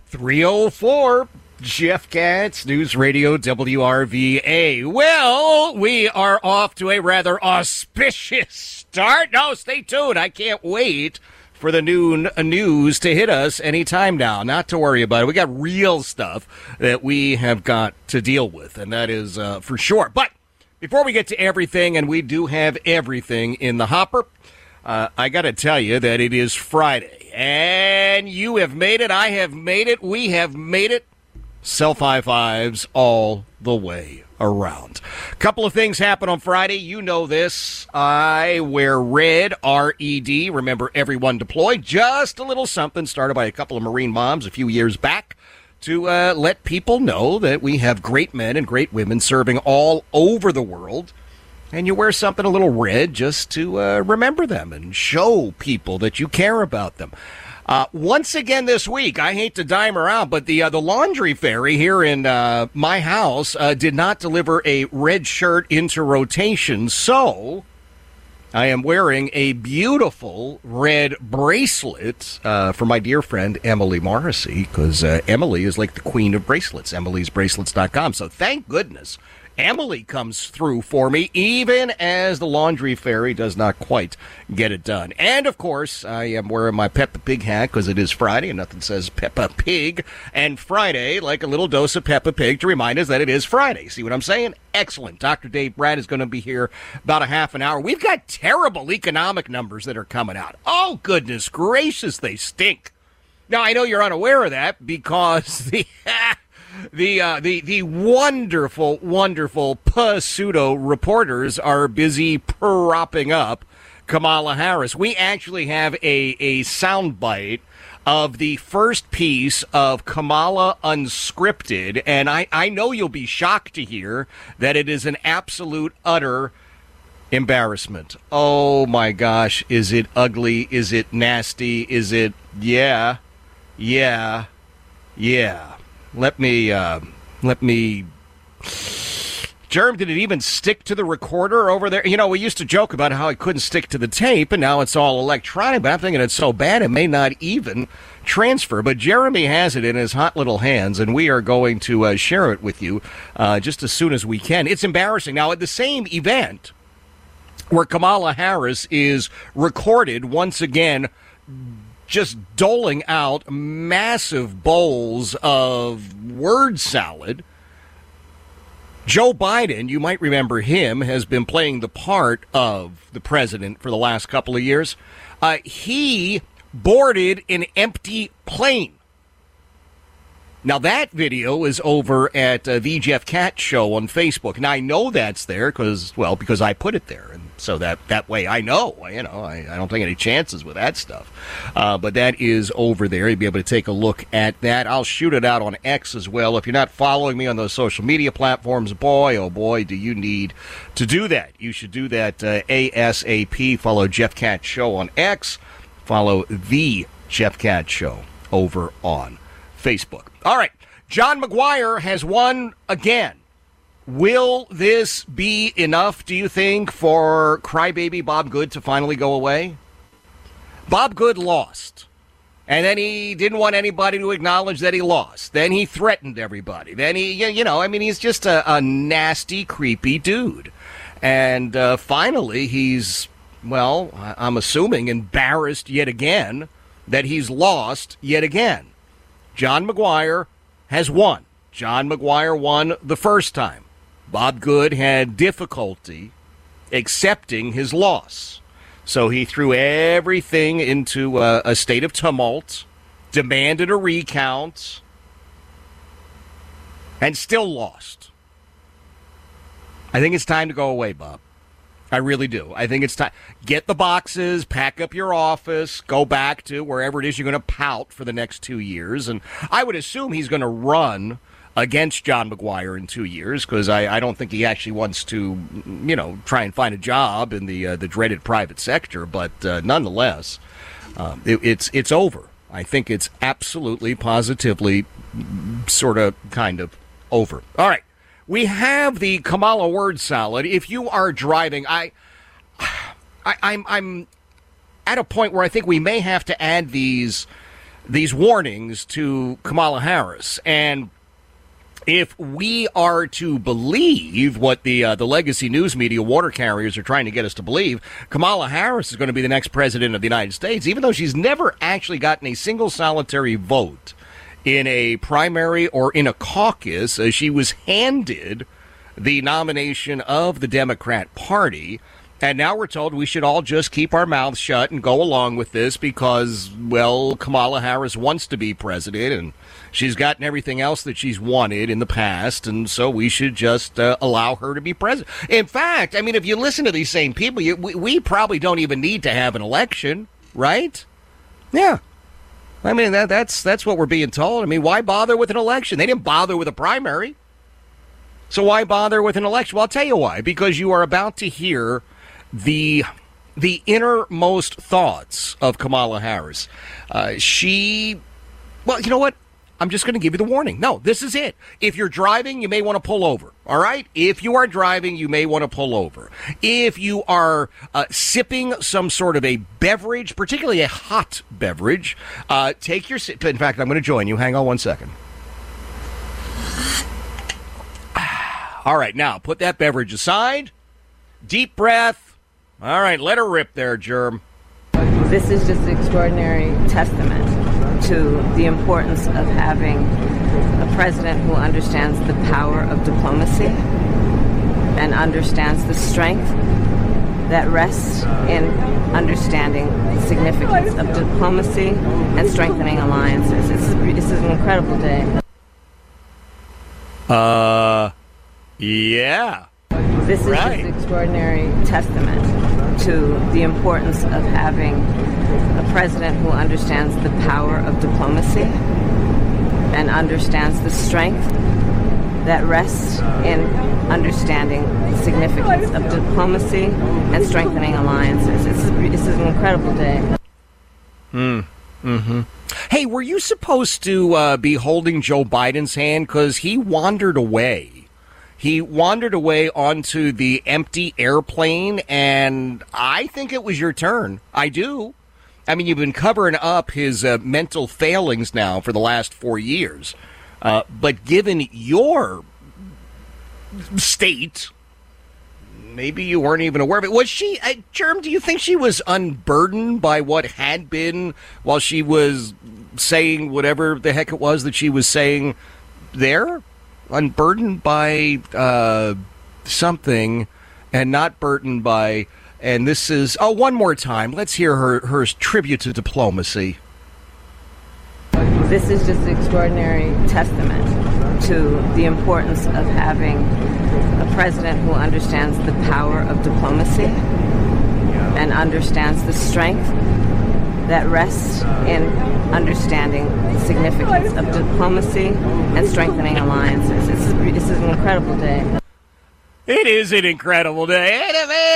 304, Jeff Katz, News Radio WRVA. Well, we are off to a rather auspicious start. No, stay tuned. I can't wait for the noon news to hit us anytime now. Not to worry about it. We got real stuff that we have got to deal with, and that is for sure. But before we get to everything, and we do have everything in the hopper, I got to tell you that it is Friday. And you have made it. I have made it. We have made it. Self high fives all the way around. A couple of things happen on Friday. You know this. I wear red, R-E-D. Remember, everyone deployed. Just a little something started by a couple of Marine moms a few years back to let people know that we have great men and great women serving all over the world. And you wear something a little red just to remember them and show people that you care about them. Once again this week, I hate to dime her out, but the laundry fairy here in my house did not deliver a red shirt into rotation, so I am wearing a beautiful red bracelet for my dear friend Emily Morrissey, because Emily is like the queen of bracelets, emilysbracelets.com. So thank goodness Emily comes through for me, even as the laundry fairy does not quite get it done. And, of course, I am wearing my Peppa Pig hat because it is Friday, and nothing says Peppa Pig and Friday like a little dose of Peppa Pig to remind us that it is Friday. See what I'm saying? Excellent. Dr. Dave Brad is going to be here about a half an hour. We've got terrible economic numbers that are coming out. Oh, goodness gracious, they stink. Now, I know you're unaware of that because the wonderful, wonderful pseudo reporters are busy propping up Kamala Harris. We actually have a soundbite of the first piece of Kamala Unscripted, and I know you'll be shocked to hear that it is an absolute, utter embarrassment. Oh, my gosh. Is it ugly? Is it nasty? Is it, yeah. Let me, Jerm, did it even stick to the recorder over there? You know, we used to joke about how it couldn't stick to the tape, and now it's all electronic, but I'm thinking it's so bad it may not even transfer. But Jeremy has it in his hot little hands, and we are going to share it with you just as soon as we can. It's embarrassing. Now, at the same event where Kamala Harris is recorded once again just doling out massive bowls of word salad, Joe Biden, you might remember him, has been playing the part of the president for the last couple of years. He boarded an empty plane. Now, that video is over at the Jeff Katz Show on Facebook. And I know that's there because I put it there. And so that way I know, I don't take any chances with that stuff. But that is over there. You'll be able to take a look at that. I'll shoot it out on X as well. If you're not following me on those social media platforms, boy, oh boy, do you need to do that. You should do that ASAP. Follow Jeff Katz Show on X. Follow the Jeff Katz Show over on Facebook. All right, John McGuire has won again. Will this be enough, do you think, for crybaby Bob Good to finally go away? Bob Good lost, and then he didn't want anybody to acknowledge that he lost. Then he threatened everybody. Then he's just a nasty, creepy dude. And finally, he's, I'm assuming, embarrassed yet again that he's lost yet again. John McGuire has won. John McGuire won the first time. Bob Good had difficulty accepting his loss. So he threw everything into a state of tumult, demanded a recount, and still lost. I think it's time to go away, Bob. I really do. I think it's time. Get the boxes, pack up your office, go back to wherever it is you're going to pout for the next 2 years. And I would assume he's going to run against John McGuire in 2 years because I don't think he actually wants to, try and find a job in the dreaded private sector. But nonetheless, it's over. I think it's absolutely, positively, sort of, kind of over. All right. We have the Kamala word salad. If you are driving, I'm at a point where I think we may have to add these these warnings to Kamala Harris. And if we are to believe what the legacy news media water carriers are trying to get us to believe, Kamala Harris is going to be the next president of the United States, even though she's never actually gotten a single solitary vote in a primary or in a caucus. She was handed the nomination of the Democrat Party. And now we're told we should all just keep our mouths shut and go along with this because, well, Kamala Harris wants to be president and she's gotten everything else that she's wanted in the past. And so we should just allow her to be president. In fact, I mean, if you listen to these same people, we probably don't even need to have an election, right? Yeah. I mean, that's what we're being told. I mean, why bother with an election? They didn't bother with a primary. So why bother with an election? Well, I'll tell you why. Because you are about to hear the innermost thoughts of Kamala Harris. Well, you know what? I'm just going to give you the warning. No, this is it. If you're driving, you may want to pull over. All right? If you are driving, you may want to pull over. If you are sipping some sort of a beverage, particularly a hot beverage, take your sip. In fact, I'm going to join you. Hang on one second. All right, now put that beverage aside. Deep breath. All right, let her rip there, Germ. This is just an extraordinary testament to the importance of having a president who understands the power of diplomacy and understands the strength that rests in understanding the significance of diplomacy and strengthening alliances. This is an incredible day. Yeah. This is just an extraordinary testament to the importance of having a president who understands the power of diplomacy and understands the strength that rests in understanding the significance of diplomacy and strengthening alliances. This is an incredible day. Hey, were you supposed to be holding Joe Biden's hand? Because he wandered away. He wandered away onto the empty airplane, and I think it was your turn. I do. I mean, you've been covering up his mental failings now for the last 4 years. But given your state, maybe you weren't even aware of it. Was she, Germ, do you think she was unburdened by what had been while she was saying whatever the heck it was that she was saying there? Unburdened by something and not burdened by, and this is, one more time. Let's hear her tribute to diplomacy. This is just an extraordinary testament to the importance of having a president who understands the power of diplomacy and understands the strength that rests in understanding the significance of diplomacy and strengthening alliances. This is an incredible day. It is an incredible day.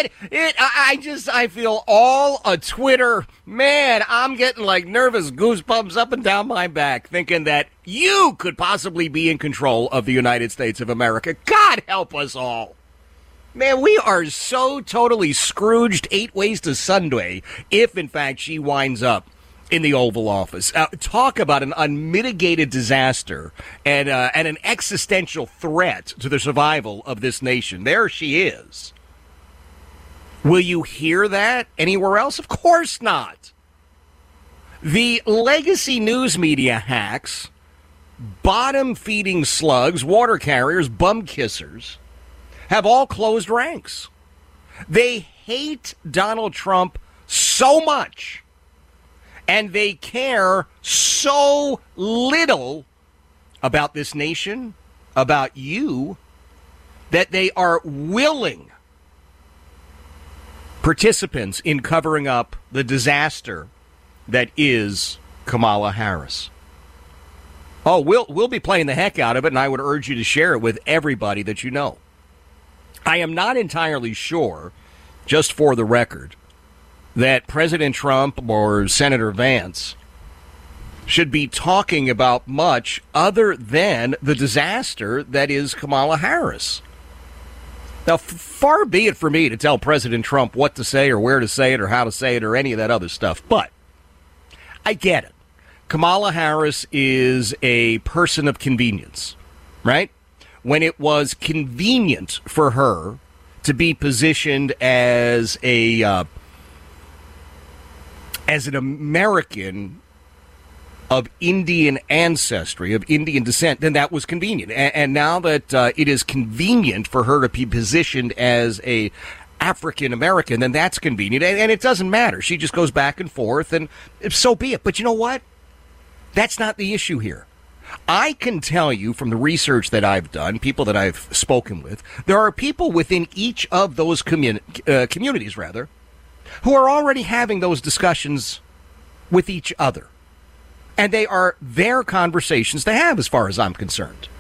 I feel all a Twitter. Man, I'm getting like nervous goosebumps up and down my back thinking that you could possibly be in control of the United States of America. God help us all. Man, we are so totally Scrooged 8 ways to Sunday if, in fact, she winds up in the Oval Office. Talk about an unmitigated disaster and an existential threat to the survival of this nation. There she is. Will you hear that anywhere else? Of course not. The legacy news media hacks, bottom-feeding slugs, water carriers, bum kissers, have all closed ranks. They hate Donald Trump so much, and they care so little about this nation, about you, that they are willing participants in covering up the disaster that is Kamala Harris. Oh, we'll be playing the heck out of it, and I would urge you to share it with everybody that you know. I am not entirely sure, just for the record, that President Trump or Senator Vance should be talking about much other than the disaster that is Kamala Harris. Now, far be it for me to tell President Trump what to say or where to say it or how to say it or any of that other stuff, but I get it. Kamala Harris is a person of convenience, right? When it was convenient for her to be positioned as an American of Indian ancestry, of Indian descent, then that was convenient. And now that it is convenient for her to be positioned as a African American, then that's convenient. And it doesn't matter. She just goes back and forth, and so be it. But you know what? That's not the issue here. I can tell you from the research that I've done, people that I've spoken with, there are people within each of those communities, who are already having those discussions with each other. And they are their conversations to have, as far as I'm concerned.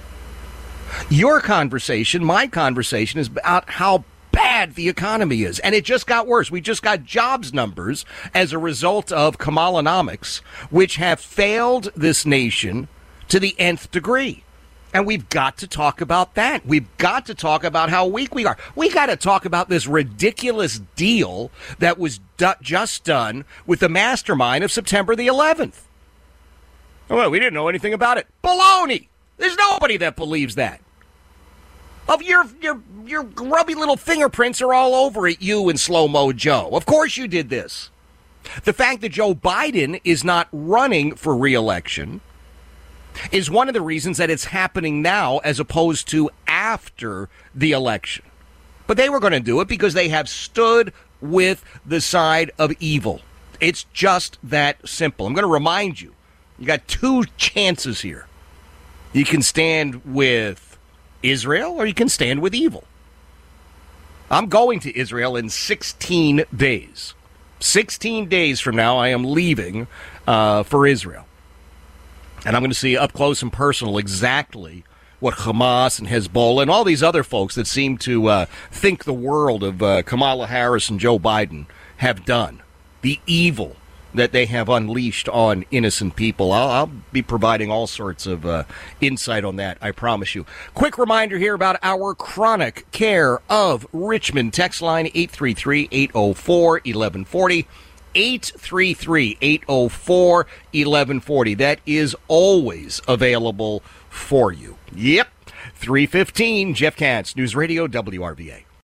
Your conversation, my conversation, is about how bad the economy is. And it just got worse. We just got jobs numbers as a result of Kamalanomics, which have failed this nation to the nth degree. And we've got to talk about that. We've got to talk about how weak we are. We got to talk about this ridiculous deal that was just done with the mastermind of September the 11th. Well, we didn't know anything about it. Baloney! There's nobody that believes that. Of your grubby little fingerprints are all over it, you and Slow-Mo Joe. Of course you did this. The fact that Joe Biden is not running for re-election is one of the reasons that it's happening now as opposed to after the election. But they were going to do it because they have stood with the side of evil. It's just that simple. I'm going to remind you, you got two chances here. You can stand with Israel or you can stand with evil. I'm going to Israel in 16 days. 16 days from now, I am leaving for Israel. And I'm going to see up close and personal exactly what Hamas and Hezbollah and all these other folks that seem to think the world of Kamala Harris and Joe Biden have done. The evil that they have unleashed on innocent people. I'll be providing all sorts of insight on that, I promise you. Quick reminder here about our Chronic Care of Richmond. Text line 833-804-1140. 833-804-1140. That is always available for you. Yep. 3:15, Jeff Katz, News Radio WRVA.